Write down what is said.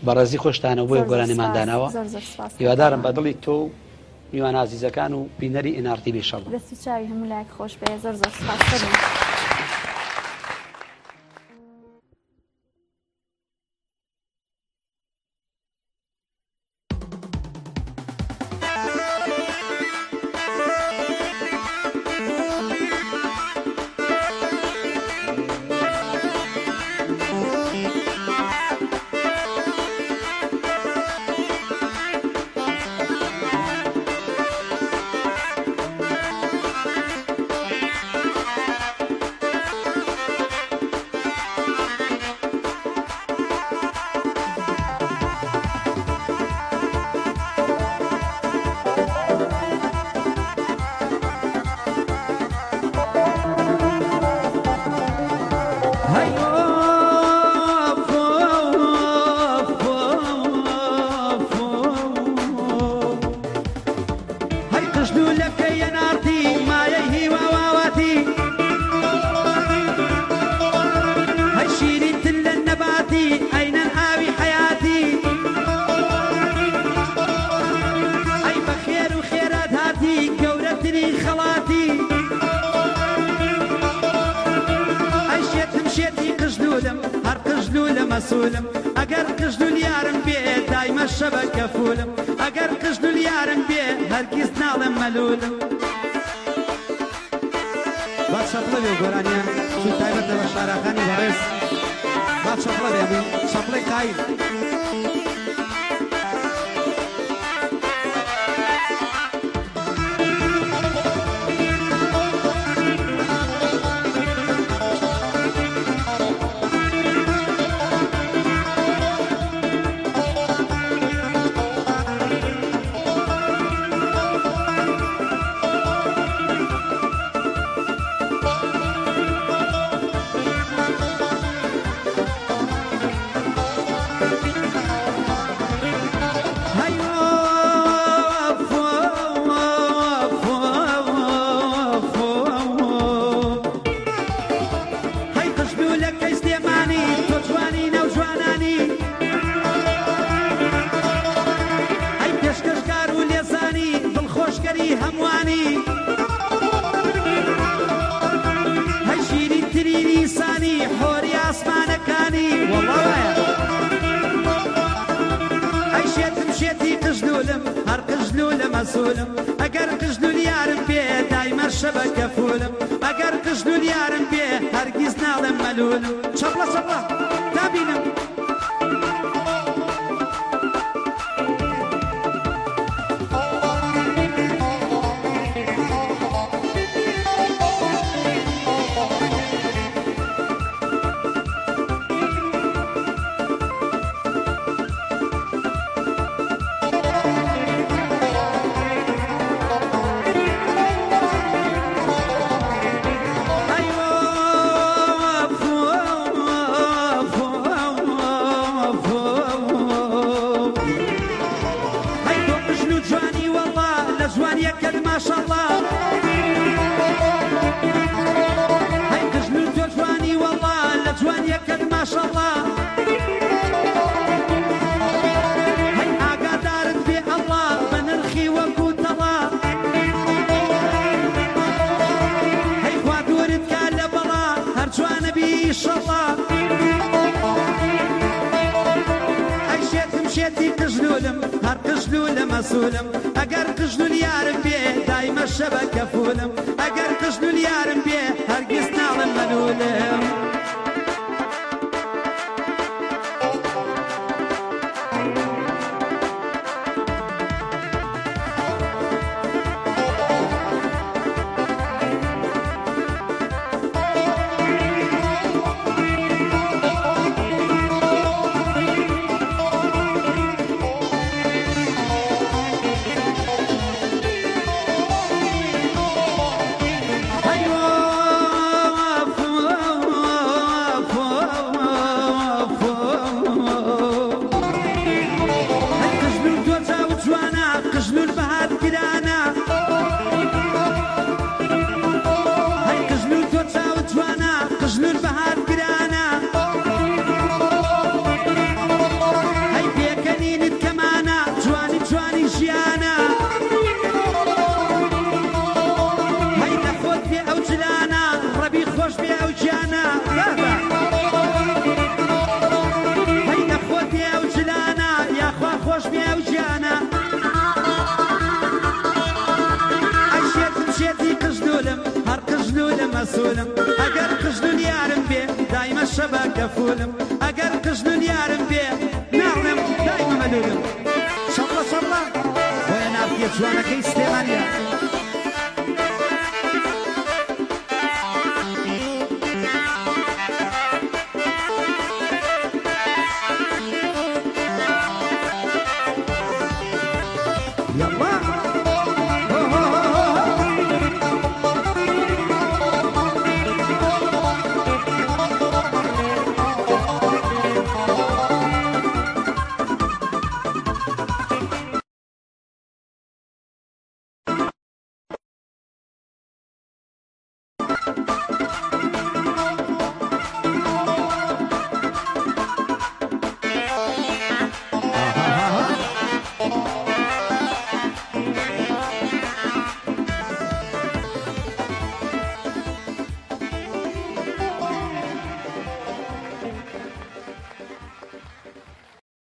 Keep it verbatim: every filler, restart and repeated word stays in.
بەڕێزی خۆشتانە بۆی گۆرانیماندانەوە هیوادارم بە دڵی تۆ و میوان عزیزەکان و بینەری ئێن ئار تی بێشەڵ دەستی چاوی هەموو لایەک خۆش بێ زۆر زۆر سپاس. مسؤولم اگر قجدول یارم بی دایم شبکه فولم اگر قجدول یارم بی هرگز نالم ملولم باد شپله بیو گرانیا شو تایبت به شارخانی وارث باد شپله بیو شپله قایل مسؤولم اگر قجدول یارم بی دایم شبکه فولم اگر قجدول یارم بی هرگز نالم ملولم شبلا شبلا تابینم مسؤولم اگر قجدول یارم بی دایم شبکه فولم اگر قجدول یارم بی هرگز نالم ملولم قژن یارم بێ ناڵێم دایمە مەلولم شەڵە شەڵە بۆیە نافیە جوانەکەی سلێمانیە